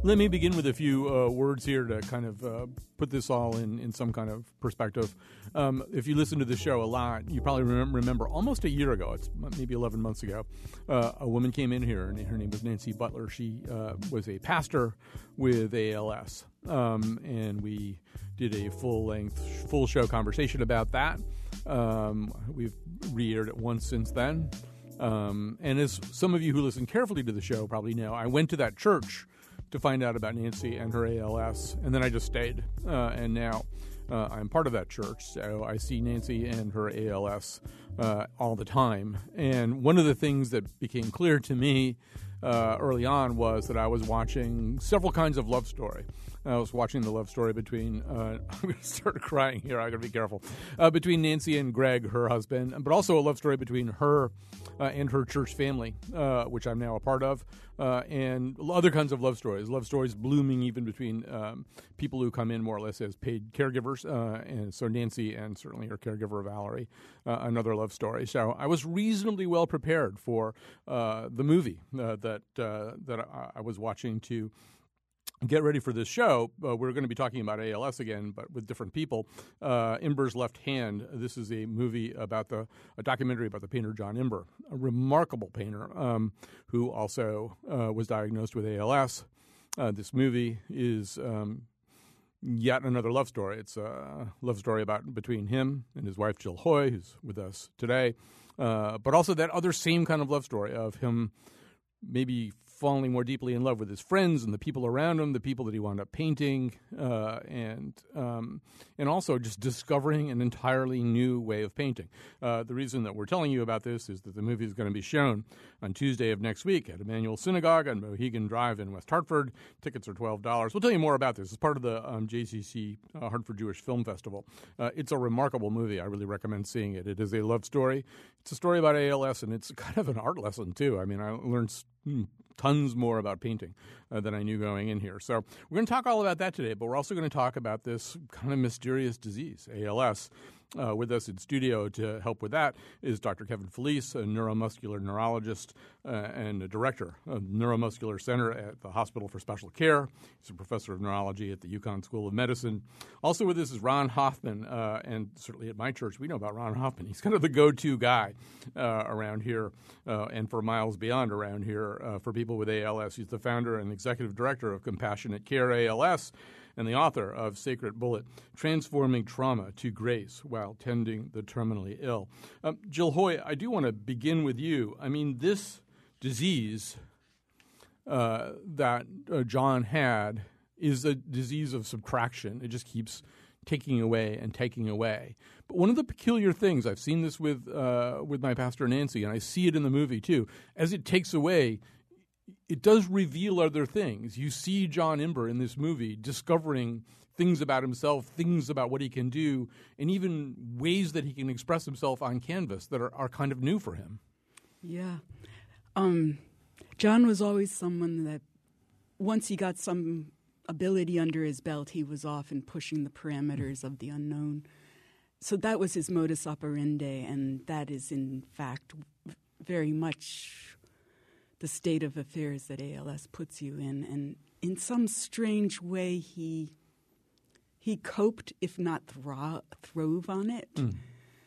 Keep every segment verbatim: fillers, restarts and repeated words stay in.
Let me begin with a few uh, words here to kind of uh, put this all in, in some kind of perspective. Um, if you listen to the show a lot, you probably rem- remember almost a year ago, it's maybe eleven months ago, uh, a woman came in here, and her name was Nancy Butler. She uh, was a pastor with A L S, um, and we did a full-length, full-show conversation about that. Um, we've re-aired it once since then. Um, and as some of you who listen carefully to the show probably know, I went to that church to find out about Nancy and her A L S, and then I just stayed. Uh, and now uh, I'm part of that church, so I see Nancy and her A L S uh, all the time. And one of the things that became clear to me uh, early on was that I was watching several kinds of love story. I was watching the love story between, uh, I'm going to start crying here, I got to be careful, uh, between Nancy and Greg, her husband, but also a love story between her uh, and her church family, uh, which I'm now a part of, uh, and other kinds of love stories, love stories blooming even between um, people who come in more or less as paid caregivers, uh, and so Nancy and certainly her caregiver, Valerie, uh, another love story. So I was reasonably well prepared for uh, the movie uh, that, uh, that I, I was watching to get ready for this show. Uh, we're going to be talking about A L S again, but with different people. Uh, Imber's Left Hand. This is a movie about the a documentary about the painter John Imber, a remarkable painter um, who also uh, was diagnosed with A L S. Uh, this movie is um, yet another love story. It's a love story about between him and his wife Jill Hoy, who's with us today, uh, but also that other same kind of love story of him maybe falling more deeply in love with his friends and the people around him, the people that he wound up painting, uh, and um, and also just discovering an entirely new way of painting. Uh, the reason that we're telling you about this is that the movie is going to be shown on Tuesday of next week at Emmanuel Synagogue on Mohegan Drive in West Hartford. Tickets are twelve dollars. We'll tell you more about this. It's part of the um, J C C uh, Hartford Jewish Film Festival. Uh, it's a remarkable movie. I really recommend seeing it. It is a love story. It's a story about A L S, and it's kind of an art lesson, too. I mean, I learned Hmm, tons more about painting uh, than I knew going in here. So we're going to talk all about that today, but we're also going to talk about this kind of mysterious disease, A L S. Uh, with us in studio to help with that is Doctor Kevin Felice, a neuromuscular neurologist uh, and a director of Neuromuscular Center at the Hospital for Special Care. He's a professor of neurology at the UConn School of Medicine. Also with us is Ron Hoffman, uh, and certainly at my church we know about Ron Hoffman. He's kind of the go-to guy uh, around here uh, and for miles beyond around here uh, for people with A L S. He's the founder and executive director of Compassionate Care A L S, and the author of Sacred Bullet, Transforming Trauma to Grace While Tending the Terminally Ill. Um, Jill Hoy, I do want to begin with you. I mean, this disease uh, that uh, John had is a disease of subtraction. It just keeps taking away and taking away. But one of the peculiar things, I've seen this with uh, with my pastor Nancy, and I see it in the movie too, as it takes away, it does reveal other things. You see John Imber in this movie discovering things about himself, things about what he can do, and even ways that he can express himself on canvas that are, are kind of new for him. Yeah. Um, John was always someone that once he got some ability under his belt, he was off and pushing the parameters of the unknown. So that was his modus operandi, and that is, in fact, very much the state of affairs that A L S puts you in. And in some strange way, he he coped, if not thro- throve on it. Mm.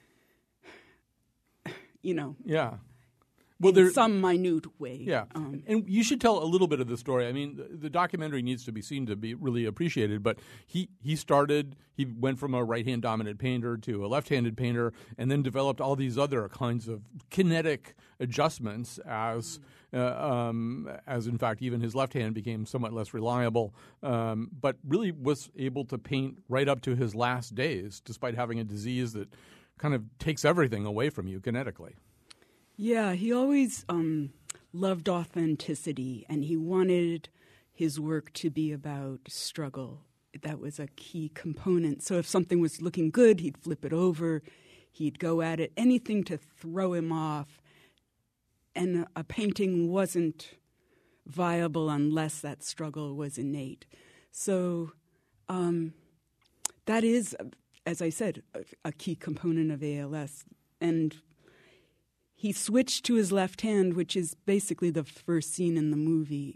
You know. Yeah. Well, in some minute way. Yeah. Um, and you should tell a little bit of the story. I mean, the, the documentary needs to be seen to be really appreciated, but he, he started, he went from a right-hand dominant painter to a left-handed painter and then developed all these other kinds of kinetic adjustments as, uh, um, as in fact, even his left hand became somewhat less reliable, um, but really was able to paint right up to his last days, despite having a disease that kind of takes everything away from you kinetically. Yeah, he always um, loved authenticity, and he wanted his work to be about struggle. That was a key component. So if something was looking good, he'd flip it over. He'd go at it, anything to throw him off. And a painting wasn't viable unless that struggle was innate. So um, that is, as I said, a, a key component of A L S. And he switched to his left hand, which is basically the first scene in the movie,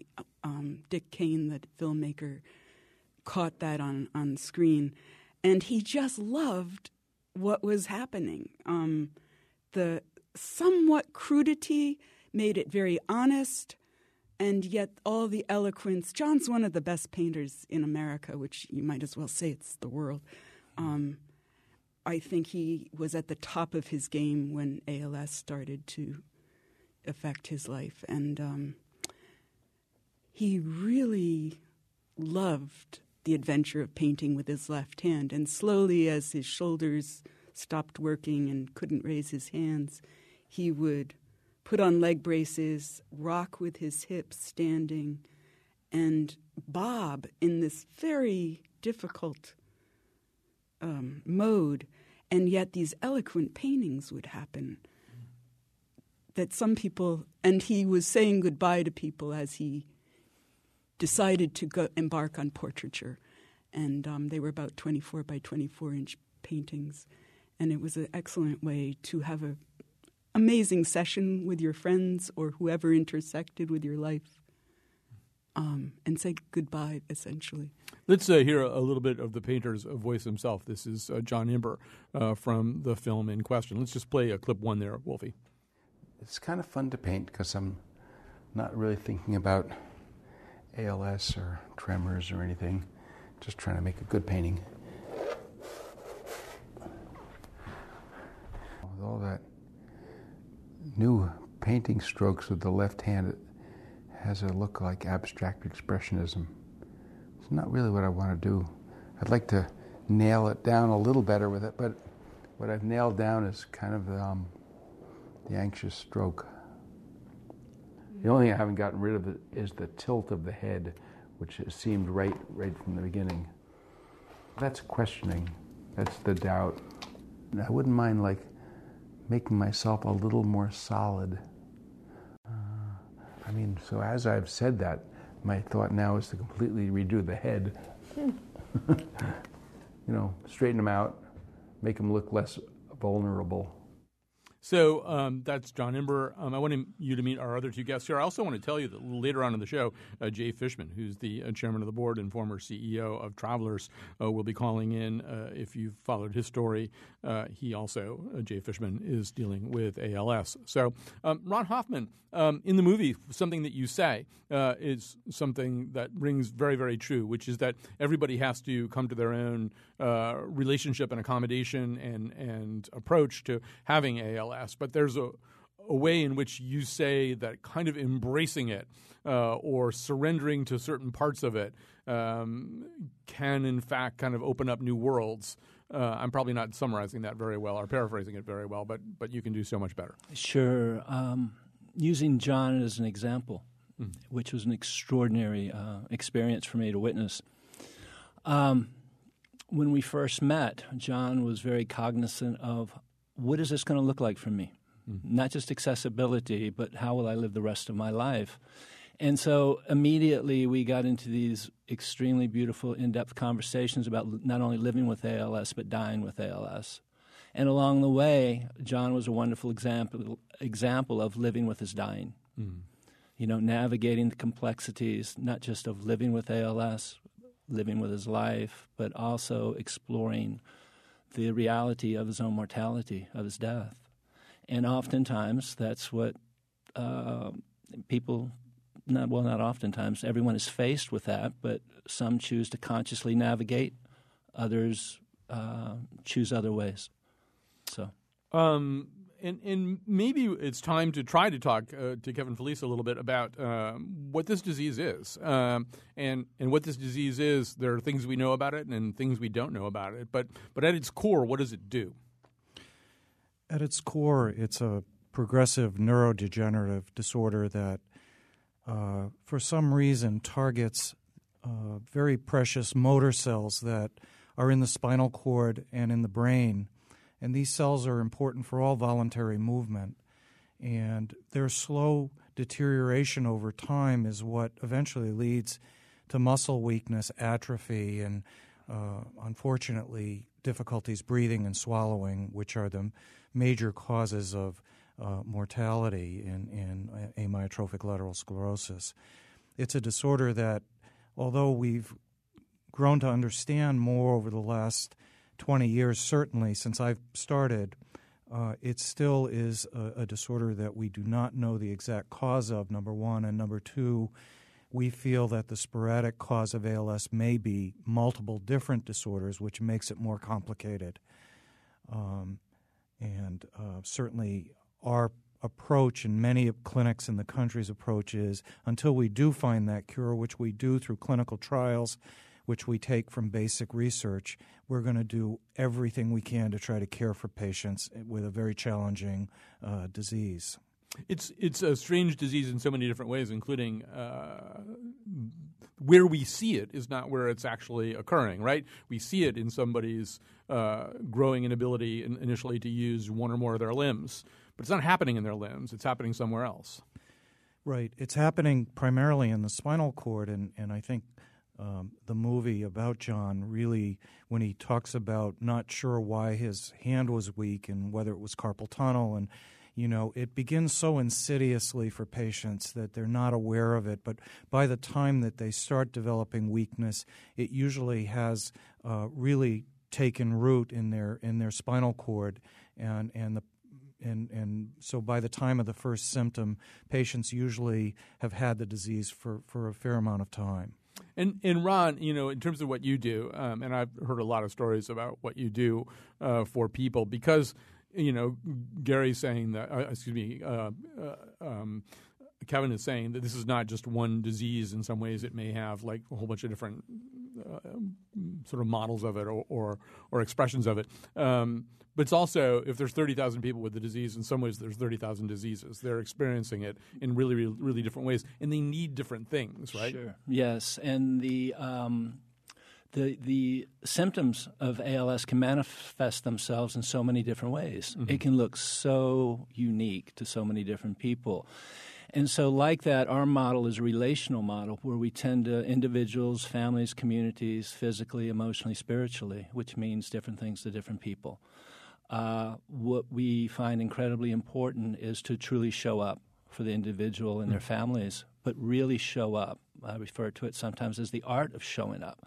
Um, Dick Kane, the filmmaker, caught that on, on screen. And he just loved what was happening. Um, the somewhat crudity made it very honest, and yet all the eloquence. John's one of the best painters in America, which you might as well say it's the world. Um, I think he was at the top of his game when A L S started to affect his life. And um, he really loved the adventure of painting with his left hand. And slowly, as his shoulders stopped working and couldn't raise his hands, he would put on leg braces, rock with his hips standing, and bob in this very difficult um, mode. And yet these eloquent paintings would happen that some people, and he was saying goodbye to people as he decided to go embark on portraiture. And um, they were about twenty-four by twenty-four inch paintings. And it was an excellent way to have an amazing session with your friends or whoever intersected with your life um, and say goodbye, essentially. Let's uh, hear a little bit of the painter's voice himself. This is uh, John Imber uh, from the film in question. Let's just play a clip one there, Wolfie. It's kind of fun to paint because I'm not really thinking about A L S or tremors or anything, just trying to make a good painting. With all that new painting strokes with the left hand, it has a look like abstract expressionism. It's not really what I want to do. I'd like to nail it down a little better with it, but what I've nailed down is kind of um, the anxious stroke. The only thing I haven't gotten rid of it is the tilt of the head, which has seemed right, right from the beginning. That's questioning. That's the doubt. And I wouldn't mind, like, making myself a little more solid. Uh, I mean, so as I've said that, my thought now is to completely redo the head. You know, straighten them out, make them look less vulnerable. So um, that's John Imber. Um, I want you to meet our other two guests here. I also want to tell you that later on in the show, uh, Jay Fishman, who's the uh, chairman of the board and former C E O of Travelers, uh, will be calling in. Uh, if you've followed his story, uh, he also, uh, Jay Fishman, is dealing with A L S. So, um, Ron Hoffman, um, in the movie, something that you say uh, is something that rings very, very true, which is that everybody has to come to their own uh, relationship and accommodation and, and approach to having A L S. But there's a, a way in which you say that kind of embracing it uh, or surrendering to certain parts of it um, can, in fact, kind of open up new worlds. Uh, I'm probably not summarizing that very well or paraphrasing it very well, but but you can do so much better. Sure. Um, using John as an example, mm. which was an extraordinary uh, experience for me to witness. Um, when we first met, John was very cognizant of what is this going to look like for me? Mm-hmm. Not just accessibility, but how will I live the rest of my life? And so immediately we got into these extremely beautiful, in-depth conversations about not only living with A L S, but dying with A L S. And along the way, John was a wonderful example example of living with his dying. Mm-hmm. You know, navigating the complexities, not just of living with A L S, living with his life, but also exploring the reality of his own mortality, of his death. And oftentimes, that's what uh, people, not well, not oftentimes, everyone is faced with that, but some choose to consciously navigate, others uh, choose other ways. So, um, and, and maybe it's time to try to talk uh, to Kevin Felice a little bit about um, what this disease is. Um, and, and what this disease is, there are things we know about it and things we don't know about it. But, but at its core, what does it do? At its core, it's a progressive neurodegenerative disorder that, uh, for some reason, targets uh, very precious motor cells that are in the spinal cord and in the brain. And these cells are important for all voluntary movement. And their slow deterioration over time is what eventually leads to muscle weakness, atrophy, and uh, unfortunately difficulties breathing and swallowing, which are the major causes of uh, mortality in, in amyotrophic lateral sclerosis. it's a disorder that, although we've grown to understand more over the last twenty years, certainly since I've started, uh, it still is a, a disorder that we do not know the exact cause of, number one. And number two, we feel that the sporadic cause of A L S may be multiple different disorders, which makes it more complicated. Um, and uh, certainly our approach, and many clinics in the country's approach, is until we do find that cure, which we do through clinical trials, which we take from basic research, we're going to do everything we can to try to care for patients with a very challenging uh, disease. It's it's a strange disease in so many different ways, including uh, where we see it is not where it's actually occurring, right? We see it in somebody's uh, growing inability in, initially to use one or more of their limbs, but it's not happening in their limbs. It's happening somewhere else. Right. It's happening primarily in the spinal cord, and, and I think um, the movie about John really, when he talks about not sure why his hand was weak and whether it was carpal tunnel, and you know, it begins so insidiously for patients that they're not aware of it. But by the time that they start developing weakness, it usually has uh, really taken root in their in their spinal cord, and and the and and so by the time of the first symptom, patients usually have had the disease for, for a fair amount of time. And, and Ron, you know, in terms of what you do, um, and I've heard a lot of stories about what you do uh, for people, because you know, Gary's saying that, uh, excuse me, uh, uh, um, Kevin is saying that this is not just one disease. In some ways, it may have like a whole bunch of different uh, sort of models of it or or, or expressions of it. Um, but it's also, if there's thirty thousand people with the disease, in some ways there's thirty thousand diseases. They're experiencing it in really, really, really different ways, and they need different things, right? Sure. Yes, and the um, the the symptoms of A L S can manifest themselves in so many different ways. Mm-hmm. It can look so unique to so many different people. And so like that, our model is a relational model where we tend to individuals, families, communities, physically, emotionally, spiritually, which means different things to different people. Uh, what we find incredibly important is to truly show up for the individual and their families, but really show up. I refer to it sometimes as the art of showing up.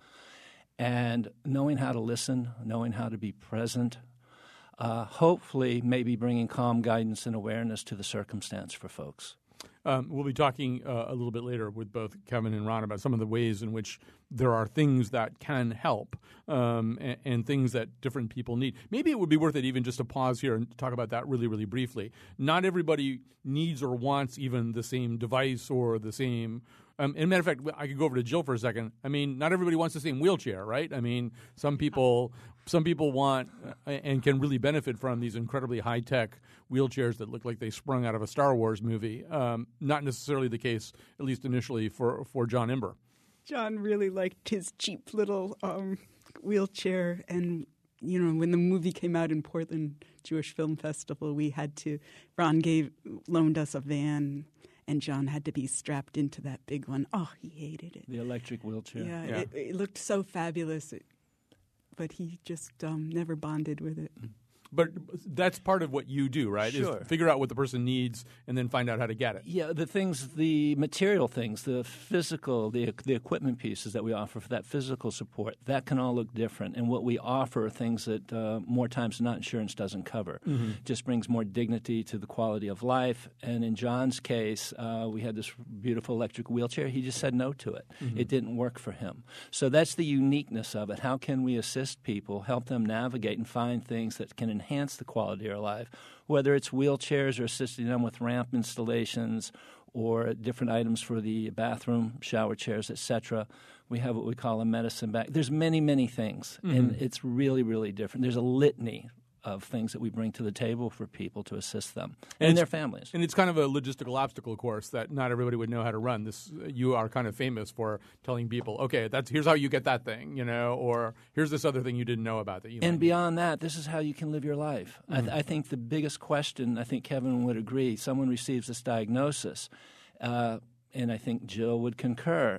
And knowing how to listen, knowing how to be present, uh, hopefully maybe bringing calm guidance and awareness to the circumstance for folks. Um, we'll be talking uh, a little bit later with both Kevin and Ron about some of the ways in which there are things that can help um, and, and things that different people need. Maybe it would be worth it even just to pause here and talk about that really, really briefly. Not everybody needs or wants even the same device or the same Um, and matter of fact, I could go over to Jill for a second. I mean, not everybody wants the same wheelchair, right? I mean, some people, some people want uh, and can really benefit from these incredibly high tech wheelchairs that look like they sprung out of a Star Wars movie. Um, not necessarily the case, at least initially, for for John Imber. John really liked his cheap little um, wheelchair, and you know, when the movie came out in Portland Jewish Film Festival, we had to. Ron gave loaned us a van. And John had to be strapped into that big one. Oh, he hated it. The electric wheelchair. Yeah, yeah. It, it looked so fabulous, it, but he just um, never bonded with it. But that's part of what you do, right? Sure. Is figure out what the person needs and then find out how to get it. Yeah, the things, the material things, the physical, the the equipment pieces that we offer for that physical support, that can all look different. And what we offer are things that uh, more times than not insurance doesn't cover. Mm-hmm. Just brings more dignity to the quality of life. And in John's case, uh, we had this beautiful electric wheelchair. He just said no to it. Mm-hmm. It didn't work for him. So that's the uniqueness of it. How can we assist people, help them navigate and find things that can enhance the quality of their life, whether it's wheelchairs or assisting them with ramp installations or different items for the bathroom, shower chairs, et cetera. We have what we call a medicine bag. There's many, many things, mm-hmm. and it's really, really different. There's a litany of things that we bring to the table for people to assist them and, and their families. And it's kind of a logistical obstacle course that not everybody would know how to run. This you are kind of famous for telling people, okay, that's here's how you get that thing, you know, or here's this other thing you didn't know about that you. And beyond need. that, this is how you can live your life. Mm-hmm. I, th- I think the biggest question, I think Kevin would agree, someone receives this diagnosis, uh, and I think Jill would concur.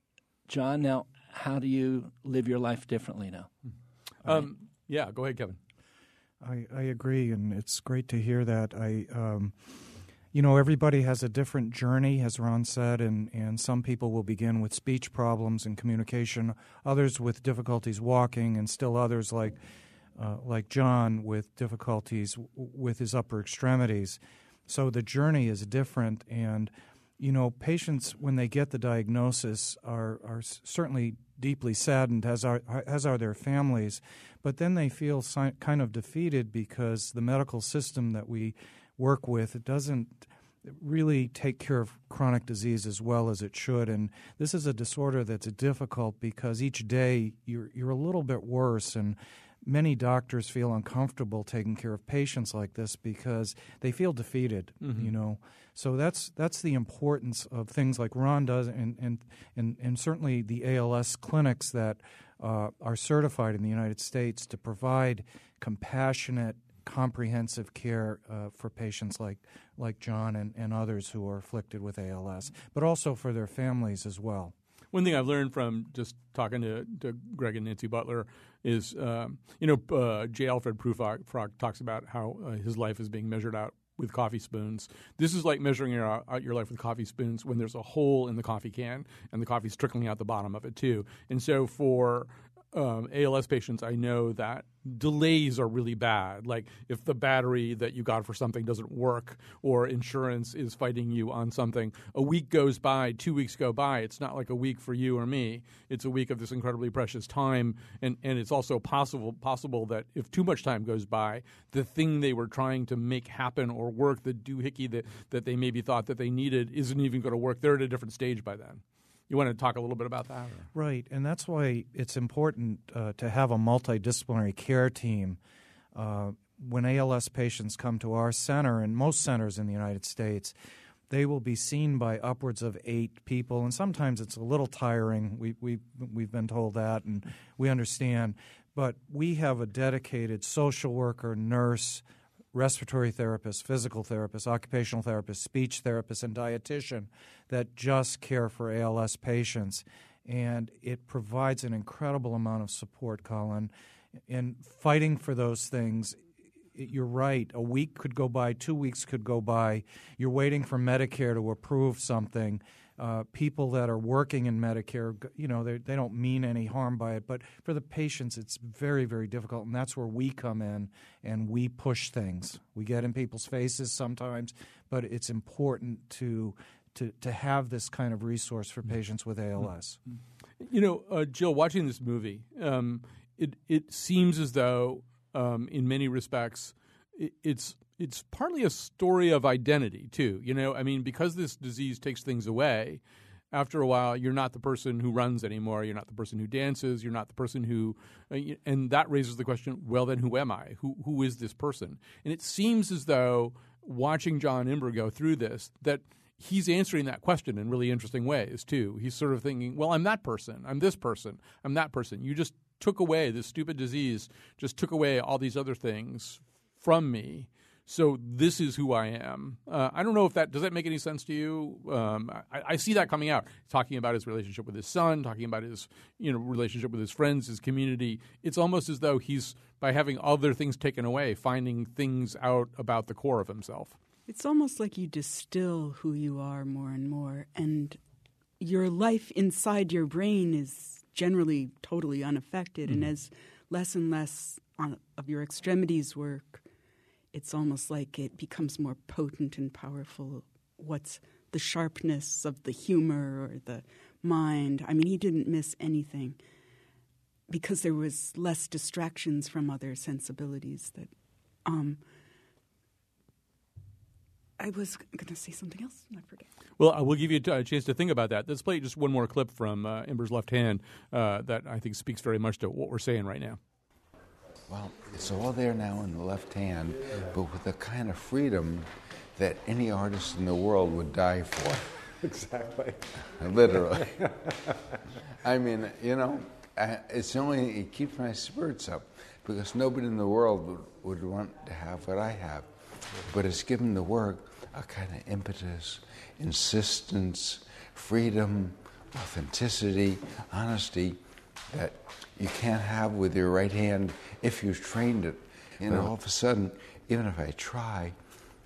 John, now, how do you live your life differently now? Mm-hmm. Um, right. Yeah, go ahead, Kevin. I, I agree, and it's great to hear that. I, um, you know, everybody has a different journey, as Ron said, and, and some people will begin with speech problems and communication, others with difficulties walking, and still others like uh, like John with difficulties w- with his upper extremities. So the journey is different, and, you know, patients, when they get the diagnosis, are, are certainly deeply saddened, as are, as are their families, but then they feel si- kind of defeated because the medical system that we work with, it doesn't really take care of chronic disease as well as it should. And this is a disorder that's difficult because each day you're you're a little bit worse, and many doctors feel uncomfortable taking care of patients like this because they feel defeated, mm-hmm. you know. So that's that's the importance of things like Ron does, and and and, and certainly the A L S clinics that uh, are certified in the United States to provide compassionate, comprehensive care uh, for patients like like John and, and others who are afflicted with A L S, but also for their families as well. One thing I've learned from just talking to, to Greg and Nancy Butler is, um, you know, uh, J. Alfred Prufrock talks about how uh, his life is being measured out with coffee spoons. This is like measuring your, out your life with coffee spoons when there's a hole in the coffee can and the coffee's trickling out the bottom of it too. And so for Um, A L S patients, I know that delays are really bad. Like if the battery that you got for something doesn't work or insurance is fighting you on something, a week goes by, two weeks go by. It's not like a week for you or me. It's a week of this incredibly precious time. And, and it's also possible possible that if too much time goes by, the thing they were trying to make happen or work, the doohickey that, that they maybe thought that they needed, isn't even going to work. They're at a different stage by then. You want to talk a little bit about that? Or? Right, and that's why it's important uh, to have a multidisciplinary care team. Uh, when A L S patients come to our center, and most centers in the United States, they will be seen by upwards of eight people, and sometimes it's a little tiring. We, we, we've been told that, and we understand. But we have a dedicated social worker, nurse, respiratory therapist, physical therapist, occupational therapist, speech therapist, and dietitian that just care for A L S patients. And it provides an incredible amount of support, Colin. In fighting for those things, you're right. A week could go by, two weeks could go by. You're waiting for Medicare to approve something. Uh, people that are working in Medicare, you know, they they don't mean any harm by it. But for the patients, it's very, very difficult, and that's where we come in and we push things. We get in people's faces sometimes, but it's important to to to have this kind of resource for patients with A L S. You know, uh, Jill, watching this movie, um, it it seems as though, um, in many respects, it, it's it's partly a story of identity too. You know, I mean, because this disease takes things away, after a while, you're not the person who runs anymore. You're not the person who dances. You're not the person who, uh, and that raises the question: well, then who am I? Who who is this person? And it seems as though watching John Imber go through this, that he's answering that question in really interesting ways too. He's sort of thinking, well, I'm that person. I'm this person. I'm that person. You just took away this stupid disease, just took away all these other things from me. So this is who I am. Uh, I don't know if that – does that make any sense to you? Um, I, I see that coming out, talking about his relationship with his son, talking about his you know relationship with his friends, his community. It's almost as though he's, by having other things taken away, finding things out about the core of himself. It's almost like you distill who you are more and more, and your life inside your brain is generally totally unaffected. Mm-hmm. And as less and less on, of your extremities work, it's almost like it becomes more potent and powerful. What's the sharpness of the humor or the mind? I mean, he didn't miss anything because there was less distractions from other sensibilities. That um, I was going to say something else, and I forget. Well, I will give you a chance to think about that. Let's play just one more clip from uh, Imber's Left Hand uh, that I think speaks very much to what we're saying right now. Well, it's all there now in the left hand, but with the kind of freedom that any artist in the world would die for. Exactly. Literally. I mean, you know, I, it's only, it keeps my spirits up because nobody in the world would, would want to have what I have. But it's given the work a kind of impetus, insistence, freedom, authenticity, honesty that you can't have with your right hand if you've trained it. You know, all of a sudden, even if I try,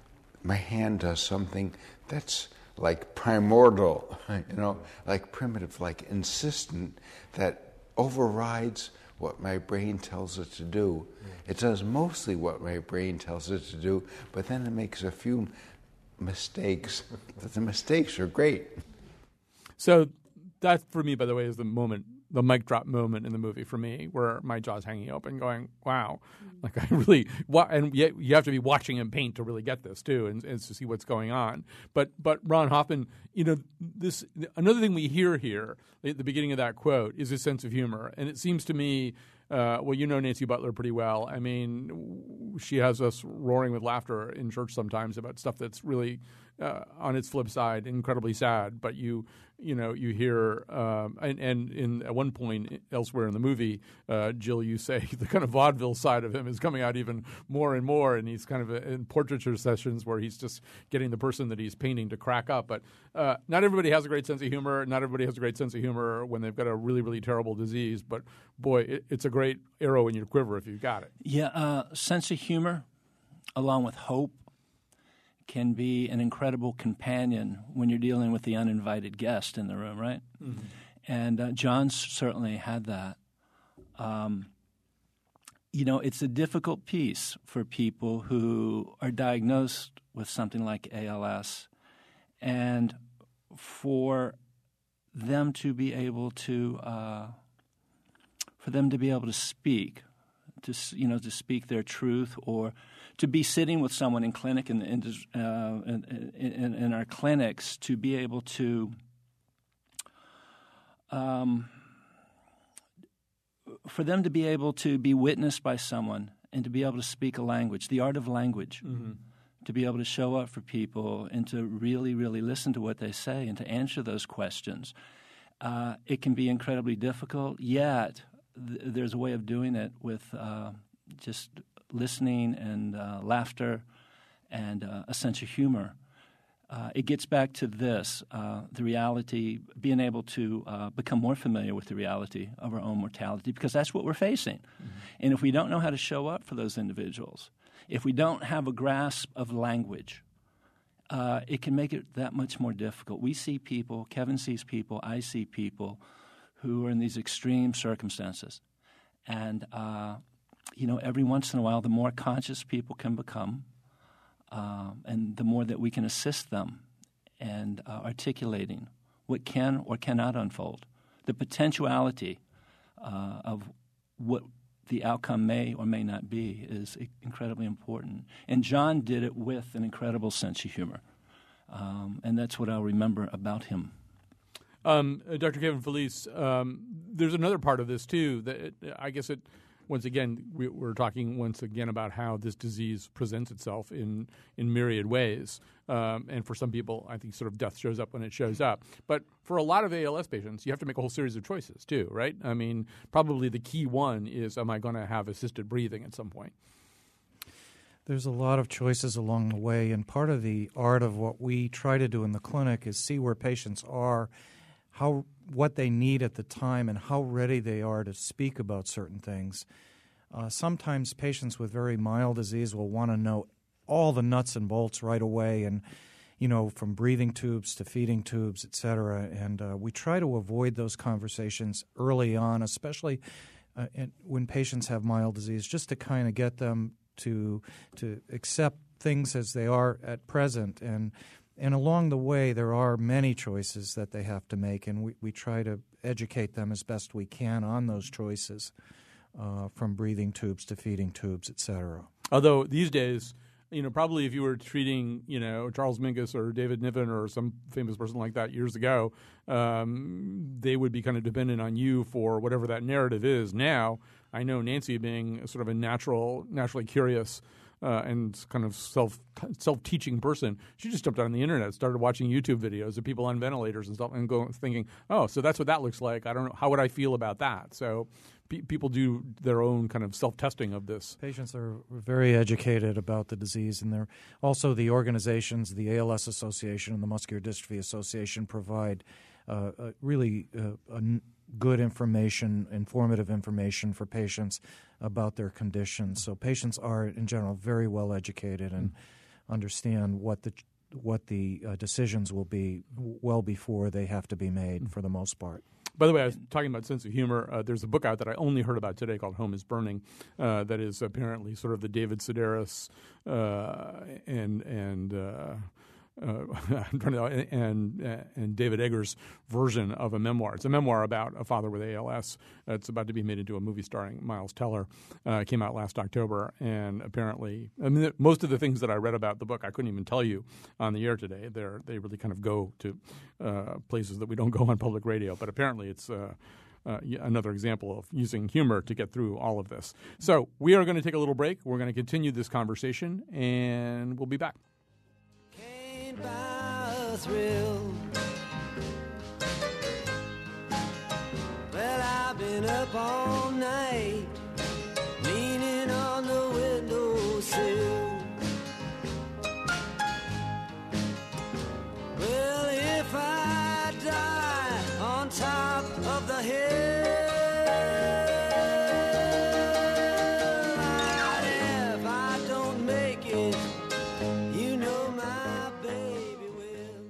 my hand does something that's like primordial, you know, like primitive, like insistent, that overrides what my brain tells it to do. It does mostly what my brain tells it to do, but then it makes a few mistakes. The mistakes are great. So that, for me, by the way, is the moment, the mic drop moment in the movie for me, where my jaw's hanging open, going, "Wow!" Like I really, and yet you have to be watching him paint to really get this too, and, and to see what's going on. But but Ron Hoffman, you know, this another thing we hear here at the beginning of that quote is his sense of humor, and it seems to me. Uh, well, you know Nancy Butler pretty well. I mean, she has us roaring with laughter in church sometimes about stuff that's really, uh, on its flip side, incredibly sad. But you, you know, you hear, um, and, and in at one point elsewhere in the movie, uh, Jill, you say the kind of vaudeville side of him is coming out even more and more, and he's kind of in portraiture sessions where he's just getting the person that he's painting to crack up. But uh, not everybody has a great sense of humor. Not everybody has a great sense of humor when they've got a really, really terrible disease. But boy, it, it's a great arrow in your quiver if you've got it. Yeah, uh, sense of humor, along with hope, can be an incredible companion when you're dealing with the uninvited guest in the room, right? Mm-hmm. And uh, John certainly had that. Um, you know, it's a difficult piece for people who are diagnosed with something like A L S, and for them to be able to uh, for them to be able to speak, to you know, to speak their truth, or to be sitting with someone in clinic in, in, uh, in, in, in our clinics, to be able to um, for them to be able to be witnessed by someone and to be able to speak a language, the art of language, mm-hmm. to be able to show up for people and to really, really listen to what they say and to answer those questions. Uh, it can be incredibly difficult, yet th- there's a way of doing it with uh, just listening and uh, laughter and uh, a sense of humor. Uh, it gets back to this, uh, the reality, being able to uh, become more familiar with the reality of our own mortality, because that's what we're facing. Mm-hmm. And if we don't know how to show up for those individuals, if we don't have a grasp of language, uh, it can make it that much more difficult. We see people, Kevin sees people, I see people who are in these extreme circumstances. And, uh, you know, every once in a while, the more conscious people can become, Uh, and the more that we can assist them and uh, articulating what can or cannot unfold, the potentiality uh, of what the outcome may or may not be is incredibly important. And John did it with an incredible sense of humor, um, and that's what I'll remember about him. Um, uh, Doctor Kevin Felice, um, there's another part of this, too, that it, I guess it Once again, we, we're talking once again about how this disease presents itself in, in myriad ways. Um, and for some people, I think sort of death shows up when it shows up. But for a lot of A L S patients, you have to make a whole series of choices too, right? I mean, probably the key one is, am I going to have assisted breathing at some point? There's a lot of choices along the way, and part of the art of what we try to do in the clinic is see where patients are, how what they need at the time, and how ready they are to speak about certain things. Uh, sometimes patients with very mild disease will want to know all the nuts and bolts right away, and you know, from breathing tubes to feeding tubes, et cetera. And uh, we try to avoid those conversations early on, especially uh, when patients have mild disease, just to kind of get them to to accept things as they are at present. And And along the way, there are many choices that they have to make, and we, we try to educate them as best we can on those choices, uh, from breathing tubes to feeding tubes, et cetera. Although these days, you know, probably if you were treating, you know, Charles Mingus or David Niven or some famous person like that years ago, um, they would be kind of dependent on you for whatever that narrative is. Now, I know Nancy, being sort of a natural, naturally curious Uh, and kind of self self-teaching person, she just jumped on the internet, started watching YouTube videos of people on ventilators and stuff, and go thinking, oh, so that's what that looks like. I don't know, how would I feel about that? So pe- people do their own kind of self-testing of this. Patients are very educated about the disease, and they're also the organizations, the A L S Association and the Muscular Dystrophy Association, provide uh, a really uh, a n- good information, informative information for patients about their conditions. So patients are, in general, very well educated, and understand what the what the uh, decisions will be well before they have to be made, for the most part. By the way, I was talking about sense of humor. Uh, there's a book out that I only heard about today called Home is Burning uh, that is apparently sort of the David Sedaris uh, and and uh, uh, I'm trying to, and and David Eggers' version of a memoir. It's a memoir about a father with A L S. It's about to be made into a movie starring Miles Teller. Uh, it came out last October, and apparently, I mean, most of the things that I read about the book I couldn't even tell you on the air today. They're they really kind of go to uh, places that we don't go on public radio. But apparently, it's uh, uh, another example of using humor to get through all of this. So we are going to take a little break. We're going to continue this conversation, and we'll be back. By a thrill. Well, I've been up all night, leaning on the windowsill. Well, if I die on top of the hill, if I don't make it, you know my baby will.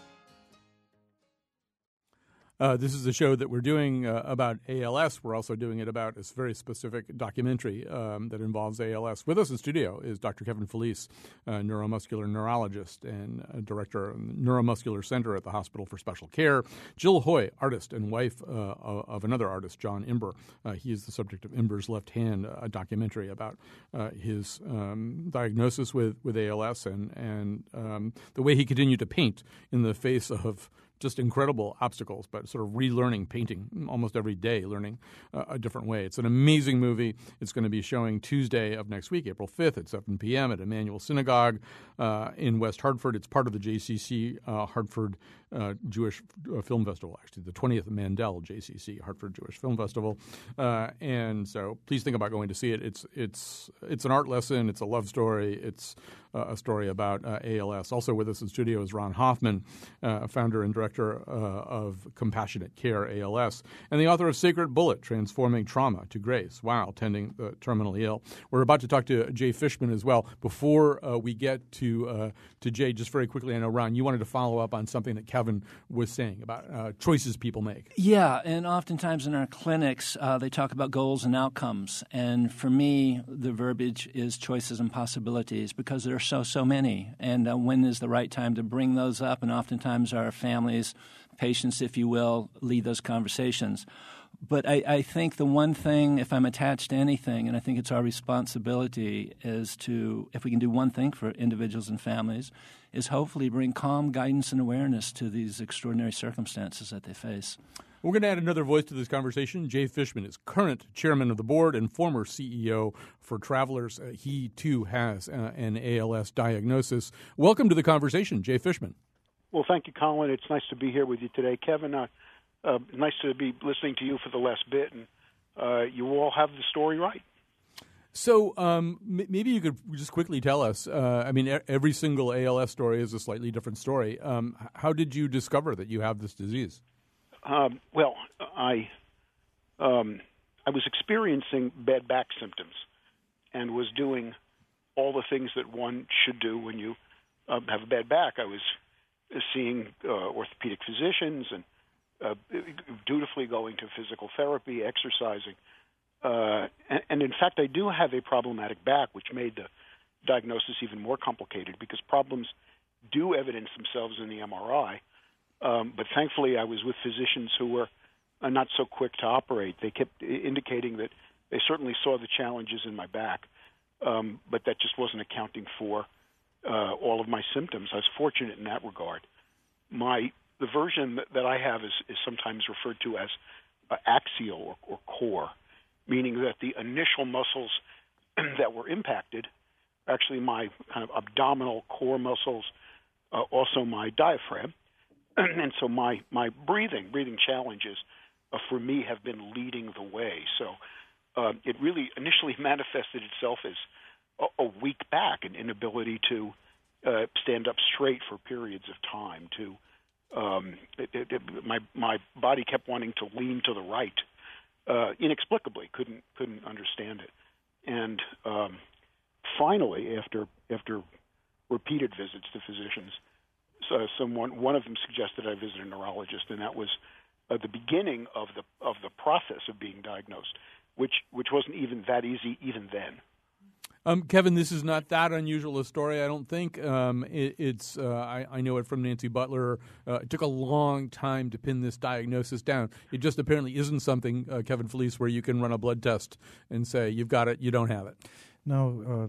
Uh, this is a show that we're doing uh, about A L S. We're also doing it about a very specific documentary um, that involves A L S. With us in studio is Doctor Kevin Felice, a neuromuscular neurologist and a director of the Neuromuscular Center at the Hospital for Special Care. Jill Hoy, artist and wife uh, of another artist, John Imber. Uh, he is the subject of Imber's Left Hand, a documentary about uh, his um, diagnosis with, with A L S and, and um, the way he continued to paint in the face of just incredible obstacles, but sort of relearning painting almost every day, learning uh, a different way. It's an amazing movie. It's going to be showing Tuesday of next week, April fifth at seven p.m. at Emmanuel Synagogue uh, in West Hartford. It's part of the J C C uh, Hartford uh, Jewish uh, Film Festival, actually, the twentieth Mandel J C C Hartford Jewish Film Festival. Uh, and so please think about going to see it. It's it's it's an art lesson. It's a love story. It's uh, a story about uh, A L S. Also with us in studio is Ron Hoffman, uh, founder and director Uh, of Compassionate Care A L S, and the author of Sacred Bullet, Transforming Trauma to Grace while tending the terminally ill. We're about to talk to Jay Fishman as well. Before uh, we get to uh, to Jay, just very quickly, I know, Ron, you wanted to follow up on something that Kevin was saying about uh, choices people make. Yeah, and oftentimes in our clinics, uh, they talk about goals and outcomes. And for me, the verbiage is choices and possibilities because there are so, so many. And uh, when is the right time to bring those up? And oftentimes our families, patients, if you will, lead those conversations. But I, I think the one thing, if I'm attached to anything, and I think it's our responsibility, is to, if we can do one thing for individuals and families, is hopefully bring calm guidance and awareness to these extraordinary circumstances that they face. We're going to add another voice to this conversation. Jay Fishman is current chairman of the board and former C E O for Travelers. Uh, he, too, has uh, an A L S diagnosis. Welcome to the conversation, Jay Fishman. Well, thank you, Colin. It's nice to be here with you today. Kevin, uh, uh, nice to be listening to you for the last bit, and uh, you all have the story right. So um, m- maybe you could just quickly tell us, uh, I mean, e- every single A L S story is a slightly different story. Um, how did you discover that you have this disease? Um, well, I um, I was experiencing bad back symptoms and was doing all the things that one should do when you uh, have a bad back. I was seeing uh, orthopedic physicians and uh, dutifully going to physical therapy, exercising. Uh, and, and in fact, I do have a problematic back, which made the diagnosis even more complicated because problems do evidence themselves in the M R I. Um, but thankfully, I was with physicians who were uh, not so quick to operate. They kept indicating that they certainly saw the challenges in my back, um, but that just wasn't accounting for Uh, all of my symptoms. I was fortunate in that regard. My the version that, that I have is, is sometimes referred to as uh, axial or, or core, meaning that the initial muscles that were impacted, actually my kind of abdominal core muscles, uh, also my diaphragm, and so my my breathing breathing challenges uh, for me have been leading the way. So uh, it really initially manifested itself as a weak back, an inability to uh, stand up straight for periods of time. To um, it, it, it, my my body kept wanting to lean to the right, uh, inexplicably. Couldn't couldn't understand it. And um, finally, after after repeated visits to physicians. So someone, one of them suggested I visit a neurologist, and that was uh, the beginning of the of the process of being diagnosed, which which wasn't even that easy even then. Um, Kevin, this is not that unusual a story, I don't think. Um, it, it's uh, I, I know it from Nancy Butler. Uh, it took a long time to pin this diagnosis down. It just apparently isn't something, uh, Kevin Felice, where you can run a blood test and say, you've got it, you don't have it. No, uh,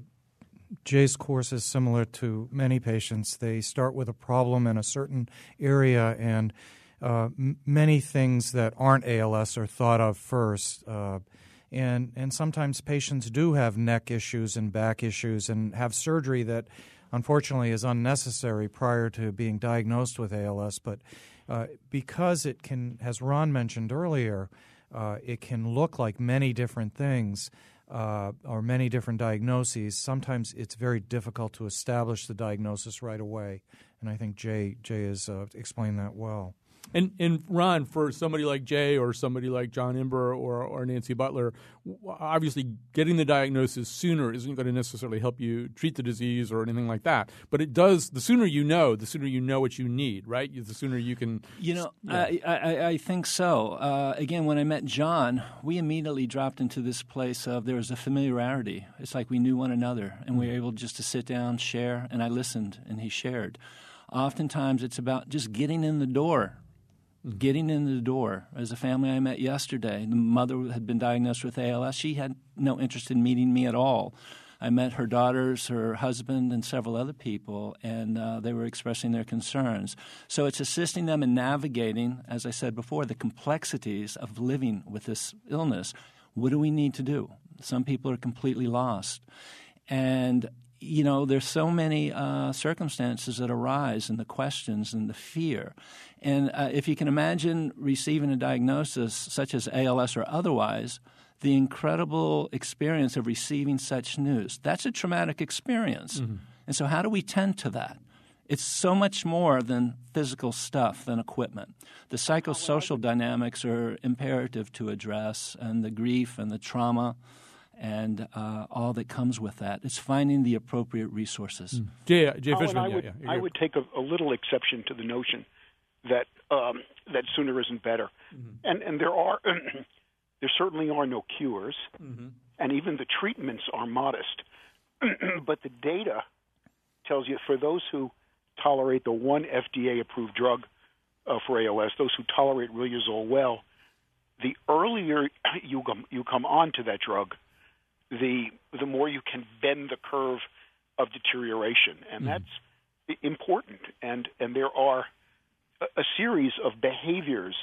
Jay's course is similar to many patients. They start with a problem in a certain area, and uh, m- many things that aren't A L S are thought of first. Uh, And and sometimes patients do have neck issues and back issues and have surgery that unfortunately is unnecessary prior to being diagnosed with A L S. But uh, because it can, as Ron mentioned earlier, uh, it can look like many different things uh, or many different diagnoses. Sometimes it's very difficult to establish the diagnosis right away. And I think Jay, Jay has uh, explained that well. And, and Ron, for somebody like Jay or somebody like John Imber or, or Nancy Butler, obviously getting the diagnosis sooner isn't going to necessarily help you treat the disease or anything like that. But it does, the sooner you know, the sooner you know what you need, right? The sooner you can... You know, yeah. I, I, I think so. Uh, again, when I met John, we immediately dropped into this place of there was a familiarity. It's like we knew one another, and we were able just to sit down, share, and I listened, and he shared. Oftentimes it's about just getting in the door. Getting in the door. As a family I met yesterday, the mother had been diagnosed with A L S. She had no interest in meeting me at all. I met her daughters, her husband, and several other people, and uh, they were expressing their concerns. So it's assisting them in navigating, as I said before, the complexities of living with this illness. What do we need to do? Some people are completely lost. And you know, there's so many uh, circumstances that arise and the questions and the fear. And uh, if you can imagine receiving a diagnosis such as A L S or otherwise, the incredible experience of receiving such news, that's a traumatic experience. Mm-hmm. And so how do we tend to that? It's so much more than physical stuff, than equipment. The psychosocial dynamics are imperative to address, and the grief and the trauma and uh, all that comes with that. It's finding the appropriate resources. Mm. Jay, uh, Jay Colin, Fishman, I yeah, would, yeah, I would take a, a little exception to the notion that um, that sooner isn't better. Mm-hmm. And and there are there certainly are no cures, mm-hmm. and even the treatments are modest. But the data tells you for those who tolerate the one F D A-approved drug uh, for A L S, those who tolerate Riluzole well, the earlier you come, you come onto that drug, the the more you can bend the curve of deterioration, and mm. that's important. And and there are a, a series of behaviors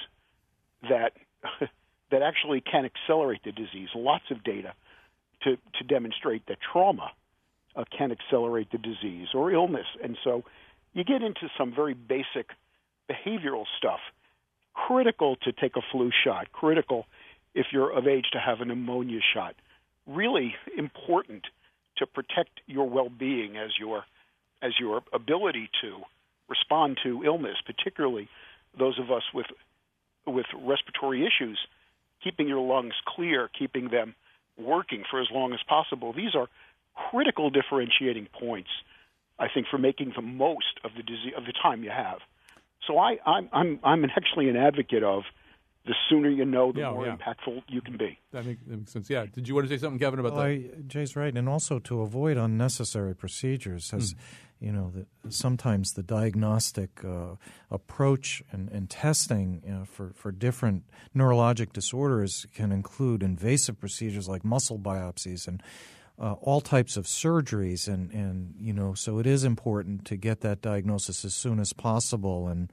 that that actually can accelerate the disease. Lots of data to to demonstrate that trauma uh, can accelerate the disease or illness, and so you get into some very basic behavioral stuff. Critical to take a flu shot. Critical if you're of age to have a pneumonia shot. Really important to protect your well-being as your as your ability to respond to illness, particularly those of us with with respiratory issues, keeping your lungs clear, keeping them working for as long as possible. These are critical differentiating points, I think, for making the most of the disease, of the time you have. So I, I'm I'm I'm actually an advocate of the sooner you know, the yeah, more yeah. impactful you can be. That, make, that makes sense. Yeah. Did you want to say something, Kevin, about well, that? I, Jay's right, and also to avoid unnecessary procedures, as mm. you know, the, sometimes the diagnostic uh, approach and, and testing you know, for for different neurologic disorders can include invasive procedures like muscle biopsies and uh, all types of surgeries, and and you know, so it is important to get that diagnosis as soon as possible, and.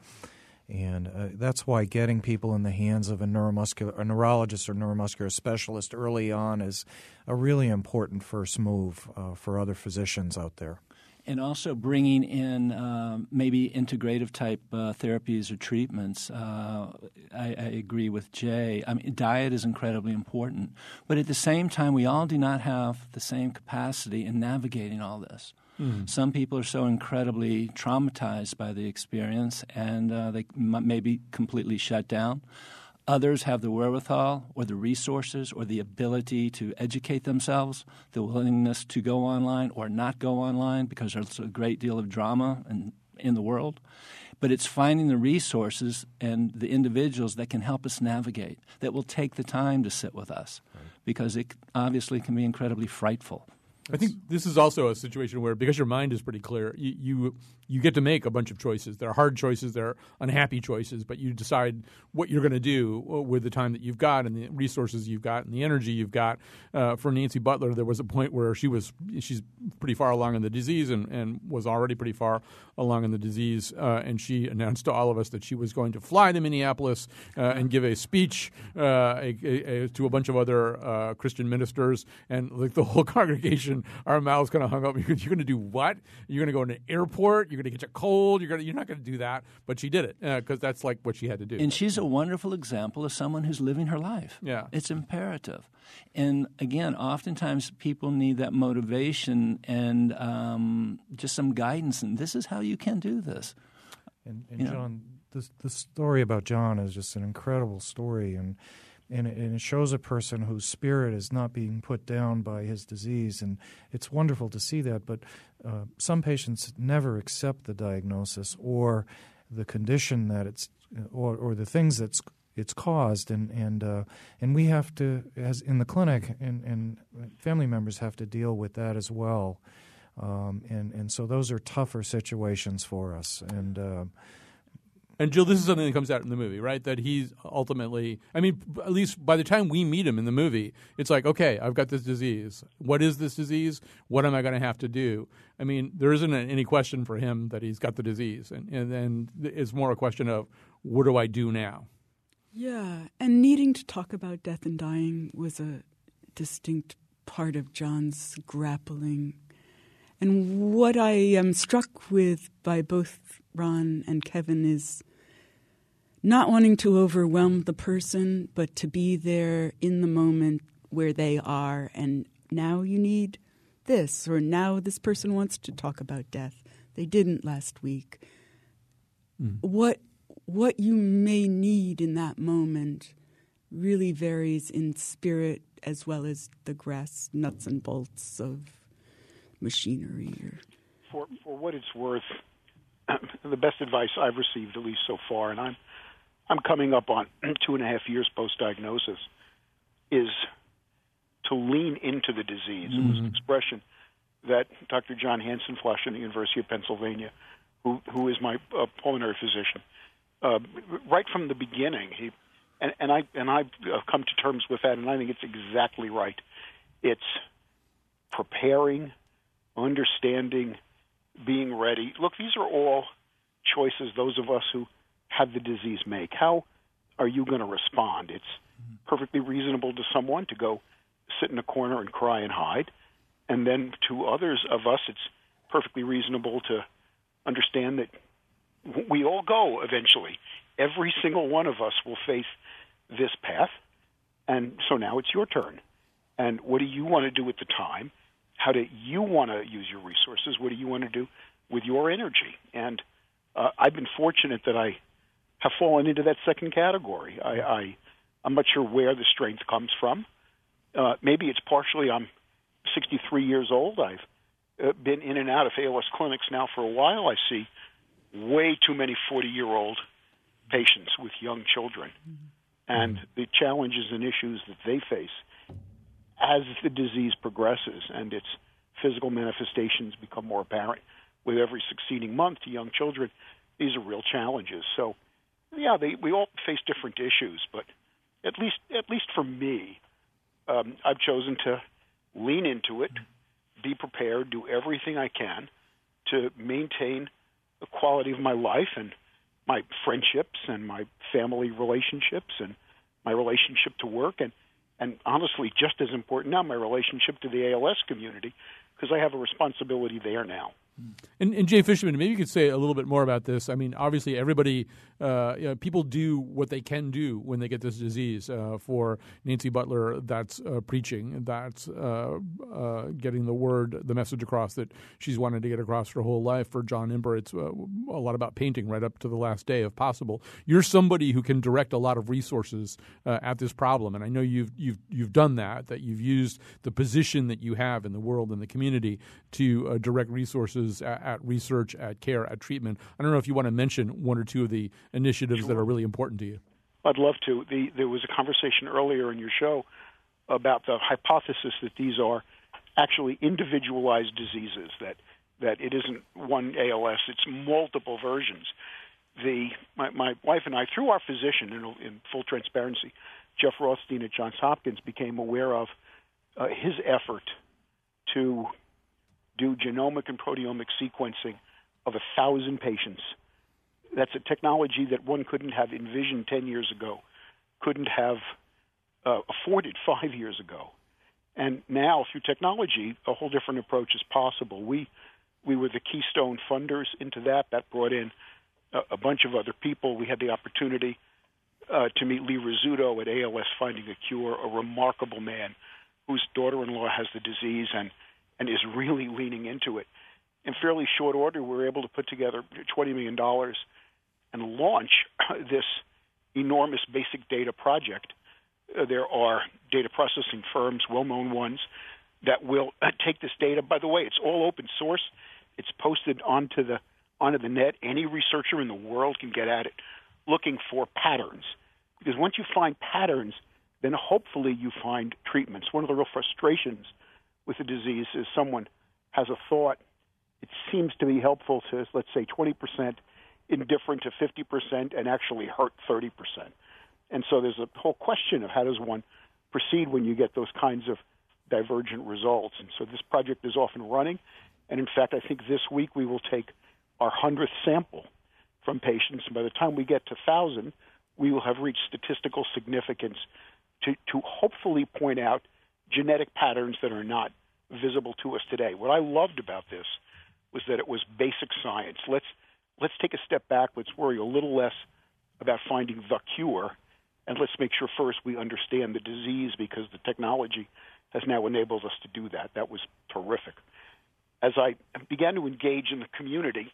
And uh, that's why getting people in the hands of a neuromuscular, a neurologist or neuromuscular specialist early on is a really important first move uh, for other physicians out there. And also bringing in um, maybe integrative type uh, therapies or treatments. Uh, I, I agree with Jay. I mean, diet is incredibly important. But at the same time, we all do not have the same capacity in navigating all this. Mm. Some people are so incredibly traumatized by the experience, and uh, they m- may be completely shut down. others have the wherewithal or the resources or the ability to educate themselves, the willingness to go online or not go online because there's a great deal of drama in, in the world. But it's finding the resources and the individuals that can help us navigate, that will take the time to sit with us, right. because it obviously can be incredibly frightful. I think this is also a situation where, because your mind is pretty clear, you, you you get to make a bunch of choices. There are hard choices, there are unhappy choices, but you decide what you're going to do with the time that you've got and the resources you've got and the energy you've got. Uh, for Nancy Butler, there was a point where she was she's pretty far along in the disease and, and was already pretty far along in the disease, uh, and she announced to all of us that she was going to fly to Minneapolis uh, and give a speech uh, a, a, a, to a bunch of other uh, Christian ministers, and like the whole congregation, our mouths kind of hung up. You're going to do what? You're going to go in an airport? You're going to get you cold? You're going to, you're not going to do that. But she did it because uh, that's like what she had to do. And she's a wonderful example of someone who's living her life. Yeah. It's imperative. And again, oftentimes people need that motivation and um, just some guidance. And this is how you can do this. And, and You John, the the story about John is just an incredible story, and and it, and it shows a person whose spirit is not being put down by his disease, and it's wonderful to see that. But uh, some patients never accept the diagnosis or the condition that it's or or the things that's it's caused, and and uh, and we have to, as in the clinic, and, and family members have to deal with that as well. Um, and, and so those are tougher situations for us. And uh, and Jill, this is something that comes out in the movie, right? That he's ultimately, I mean, at least by the time we meet him in the movie, it's like, okay, I've got this disease. What is this disease? What am I going to have to do? I mean, there isn't any question for him that he's got the disease. And, and then it's more a question of, what do I do now? Yeah, and needing to talk about death and dying was a distinct part of John's grappling. And what I am struck with by both Ron and Kevin is not wanting to overwhelm the person, but to be there in the moment where they are. And now you need this, or now this person wants to talk about death. They didn't last week. Mm. What what you may need in that moment really varies in spirit as well as the grass nuts and bolts of machinery. Or for for what it's worth, the best advice I've received, at least so far, and I'm I'm coming up on two and a half years post-diagnosis, is to lean into the disease. Mm-hmm. It was an expression that Doctor John Hansenfleisch in the University of Pennsylvania, who who is my uh, pulmonary physician, uh, right from the beginning, he and, and I and I've come to terms with that, and I think it's exactly right. It's preparing, understanding, being ready. Look, these are all choices those of us who have the disease make. How are you going to respond? It's perfectly reasonable to someone to go sit in a corner and cry and hide. And then to others of us, it's perfectly reasonable to understand that we all go eventually. Every single one of us will face this path. And so now it's your turn. And what do you want to do with the time? How do you want to use your resources? What do you want to do with your energy? And uh, I've been fortunate that I have fallen into that second category. I, I, I'm not sure where the strength comes from. Uh, maybe it's partially I'm sixty-three years old. I've uh, been in and out of A L S clinics now for a while. I see way too many forty-year-old patients with young children. And the challenges and issues that they face as the disease progresses and its physical manifestations become more apparent with every succeeding month to young children, these are real challenges. So, yeah, they, we all face different issues, but at least at least for me, um, I've chosen to lean into it, be prepared, do everything I can to maintain the quality of my life and my friendships and my family relationships and my relationship to work, and And honestly, just as important now, my relationship to the A L S community, because I have a responsibility there now. And, and Jay Fishman, maybe you could say a little bit more about this. I mean, obviously, everybody, uh, you know, people do what they can do when they get this disease. Uh, for Nancy Butler, that's uh, preaching, that's uh, uh, getting the word, the message across that she's wanted to get across her whole life. For John Imber, it's uh, a lot about painting right up to the last day, if possible. You're somebody who can direct a lot of resources uh, at this problem, and I know you've you've you've done that. That you've used the position that you have in the world and the community to uh, direct resources at, at research, at care, at treatment. I don't know if you want to mention one or two of the initiatives sure. that are really important to you. I'd love to. The, there was a conversation earlier in your show about the hypothesis that these are actually individualized diseases, that that it isn't one A L S, it's multiple versions. The my, my wife and I, through our physician, in, in full transparency, Jeff Rothstein at Johns Hopkins, became aware of uh, his effort to do genomic and proteomic sequencing of a thousand patients. That's a technology that one couldn't have envisioned ten years ago, couldn't have uh, afforded five years ago. And now, through technology, a whole different approach is possible. We we were the keystone funders into that. That brought in a, a bunch of other people. We had the opportunity uh, to meet Lee Rizzuto at A L S Finding a Cure, a remarkable man whose daughter-in-law has the disease and, and is really leaning into it. In fairly short order, we were able to put together twenty million dollars and launch this enormous basic data project. Uh, there are data processing firms, well-known ones, that will uh, take this data. By the way, it's all open source. It's posted onto the onto the net. Any researcher in the world can get at it, looking for patterns. Because once you find patterns, then hopefully you find treatments. One of the real frustrations with the disease is someone has a thought. It seems to be helpful to, let's say, twenty percent, indifferent to fifty percent, and actually hurt thirty percent. And so there's a whole question of how does one proceed when you get those kinds of divergent results. And so this project is off and running. And in fact, I think this week we will take our hundredth sample from patients. And by the time we get to one thousand, we will have reached statistical significance to, to hopefully point out genetic patterns that are not visible to us today. What I loved about this was that it was basic science. Let's let's take a step back. Let's worry a little less about finding the cure, and let's make sure first we understand the disease, because the technology has now enabled us to do that. That was terrific. As I began to engage in the community,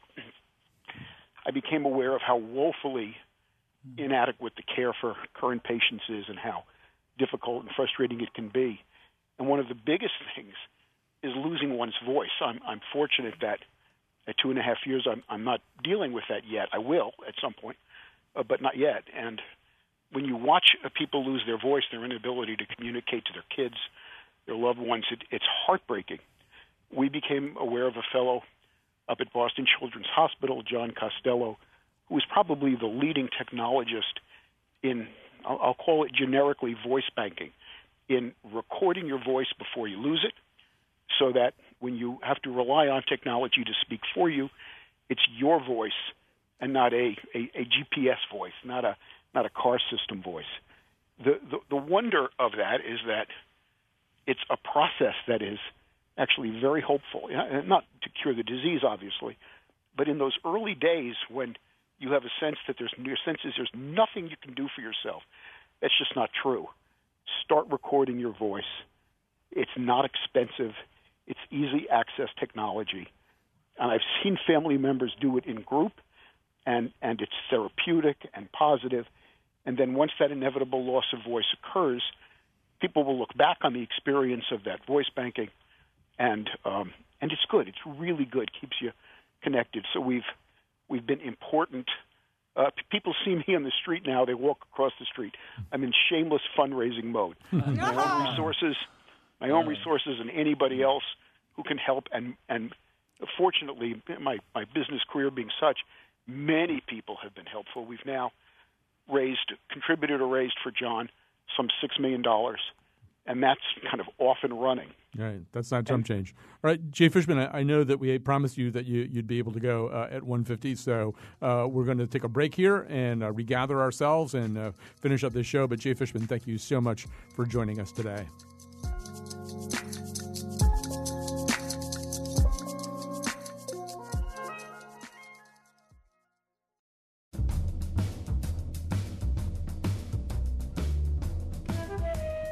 I became aware of how woefully inadequate the care for current patients is and how difficult and frustrating it can be. And one of the biggest things is losing one's voice. I'm, I'm fortunate that at two and a half years I'm, I'm not dealing with that yet. I will at some point, uh, but not yet. And when you watch uh, people lose their voice, their inability to communicate to their kids, their loved ones, it, it's heartbreaking. We became aware of a fellow up at Boston Children's Hospital, John Costello, who was probably the leading technologist in, I'll, I'll call it generically, voice banking, in recording your voice before you lose it, so that when you have to rely on technology to speak for you, it's your voice and not a, a, a G P S voice, not a not a car system voice. The, the the wonder of that is that it's a process that is actually very hopeful, not to cure the disease, obviously, but in those early days when you have a sense that there's your sense is there's nothing you can do for yourself. That's just not true. Start recording your voice. It's not expensive. It's easy access technology. And I've seen family members do it in group, and, and it's therapeutic and positive. And then once that inevitable loss of voice occurs, people will look back on the experience of that voice banking, and um, and it's good. It's really good. Keeps you connected. So we've we've been important. Uh, people see me on the street now. They walk across the street. I'm in shameless fundraising mode. My own resources, my own resources, and anybody else who can help. And and fortunately, my my business career being such, many people have been helpful. We've now raised, contributed or raised for John some six million dollars, and that's kind of off and running. Right, that's not chump change. All right, Jay Fishman, I, I know that we promised you that you, you'd be able to go uh, at one fifty, so uh, we're going to take a break here and uh, regather ourselves and uh, finish up this show. But Jay Fishman, thank you so much for joining us today.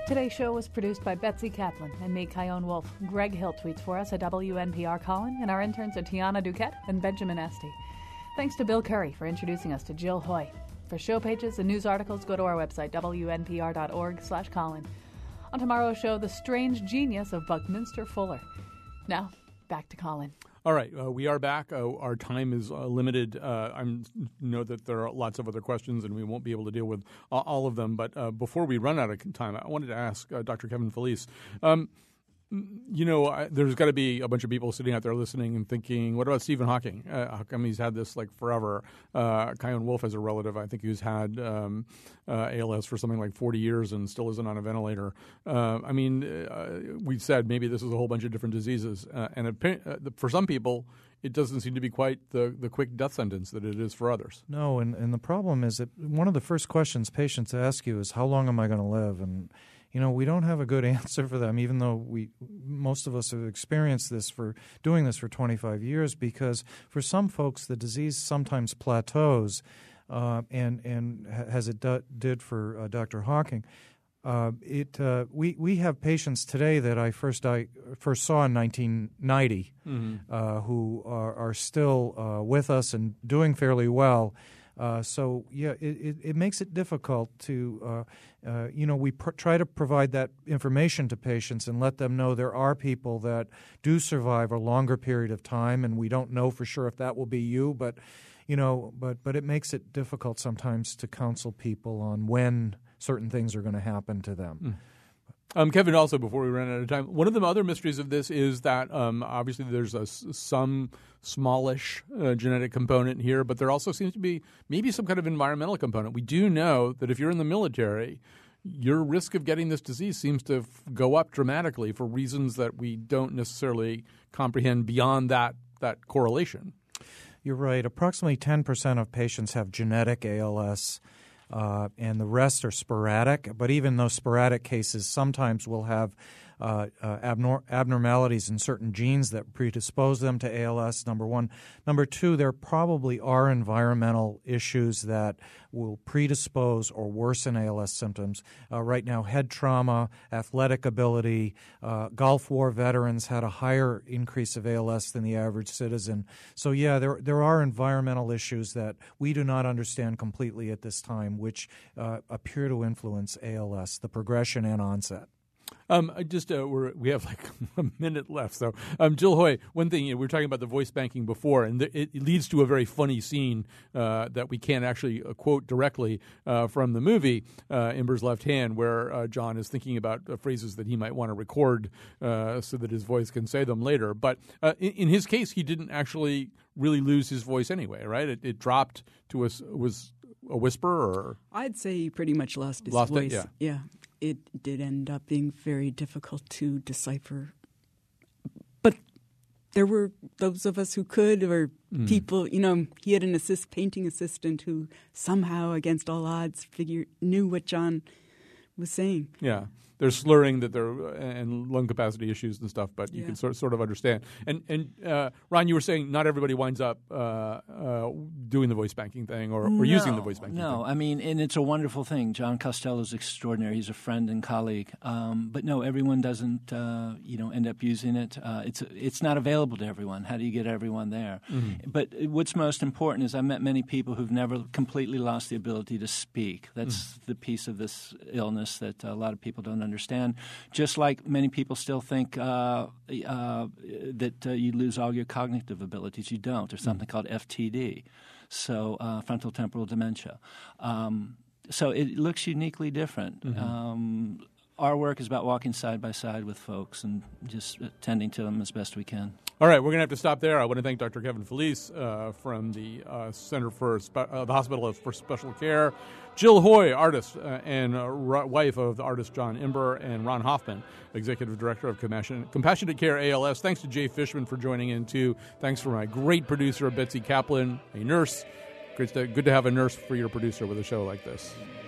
Today's show was produced by Betsy Kaplan and me, Kyone Wolf. Greg Hill tweets for us at W N P R Colin, and our interns are Tiana Duquette and Benjamin Esty. Thanks to Bill Curry for introducing us to Jill Hoy. For show pages and news articles, go to our website, W N P R dot org slash Colin. On tomorrow's show, the strange genius of Buckminster Fuller. Now, back to Colin. All right, uh, we are back. Uh, our time is uh, limited. Uh, I know that there are lots of other questions, and we won't be able to deal with all, all of them. But uh, before we run out of time, I wanted to ask uh, Doctor Kevin Felice, um, you know, I, there's got to be a bunch of people sitting out there listening and thinking, what about Stephen Hawking? Uh, how come he's had this like forever? Uh, Kyone Wolf has a relative, I think, who's had um, uh, A L S for something like forty years and still isn't on a ventilator. Uh, I mean, uh, we said maybe this is a whole bunch of different diseases. Uh, and uh, for some people, it doesn't seem to be quite the, the quick death sentence that it is for others. No, and, and the problem is that one of the first questions patients ask you is, how long am I going to live? And you know, we don't have a good answer for them, even though we most of us have experienced this for doing this for twenty-five years, because for some folks the disease sometimes plateaus, uh, and and as it do, did for uh, Doctor Hawking. Uh, it uh, we we have patients today that I first I first saw in nineteen ninety, mm-hmm. uh, who are, are still uh, with us and doing fairly well. Uh, so yeah, it, it, it makes it difficult to, uh, uh, you know, we pr- try to provide that information to patients and let them know there are people that do survive a longer period of time, and we don't know for sure if that will be you, but, you know, but but it makes it difficult sometimes to counsel people on when certain things are going to happen to them. Mm. Um, Kevin, also, before we run out of time, one of the other mysteries of this is that um, obviously there's a, some smallish uh, genetic component here, but there also seems to be maybe some kind of environmental component. We do know that if you're in the military, your risk of getting this disease seems to f- go up dramatically for reasons that we don't necessarily comprehend beyond that, that correlation. You're right. Approximately ten percent of patients have genetic A L S. Uh, and the rest are sporadic. But even those sporadic cases sometimes will have uh, uh, abnor- abnormalities in certain genes that predispose them to A L S, number one. Number two, there probably are environmental issues that will predispose or worsen A L S symptoms. Uh, right now, head trauma, athletic ability, uh, Gulf War veterans had a higher increase of A L S than the average citizen. So, yeah, there there are environmental issues that we do not understand completely at this time, which uh, appear to influence A L S, the progression and onset. Um, I just uh, we're, we have like a minute left. So, um, Jill Hoy, one thing, you know, we were talking about the voice banking before, and th- it leads to a very funny scene uh, that we can't actually uh, quote directly uh, from the movie, uh, Ember's Left Hand, where uh, John is thinking about uh, phrases that he might want to record uh, so that his voice can say them later. But uh, in, in his case, he didn't actually really lose his voice anyway, right? It, it dropped to a, was a whisper, or I'd say he pretty much lost his lost voice. It, yeah. yeah. It did end up being very difficult to decipher. But there were those of us who could, or mm. people, you know, he had an assist painting assistant who somehow, against all odds, figured knew what John was saying. Yeah. There's slurring that there and lung capacity issues and stuff, but you yeah. can sort sort of understand. And and uh, Ron, you were saying not everybody winds up uh, uh, doing the voice banking thing or, or no, using the voice banking no. thing. No, I mean, and it's a wonderful thing. John Costello is extraordinary. He's a friend and colleague. Um, but no, everyone doesn't, uh, you know, end up using it. Uh, it's it's not available to everyone. How do you get everyone there? Mm-hmm. But what's most important is I met many people who've never completely lost the ability to speak. That's mm. the piece of this illness that a lot of people don't understand. understand. Just like many people still think uh, uh, that uh, you lose all your cognitive abilities. You don't. There's something mm-hmm. called F T D, so uh, frontal temporal dementia. Um, so it looks uniquely different. Mm-hmm. Um, our work is about walking side by side with folks and just attending to them as best we can. All right, we're going to have to stop there. I want to thank Doctor Kevin Felice uh, from the uh, Center for Spe- uh, the Hospital for Special Care, Jill Hoy, artist uh, and uh, r- wife of the artist John Imber, and Ron Hoffman, Executive Director of Compassionate, Compassionate Care A L S. Thanks to Jay Fishman for joining in, too. Thanks for my great producer, Betsy Kaplan, a nurse. Great to, good to have a nurse for your producer with a show like this.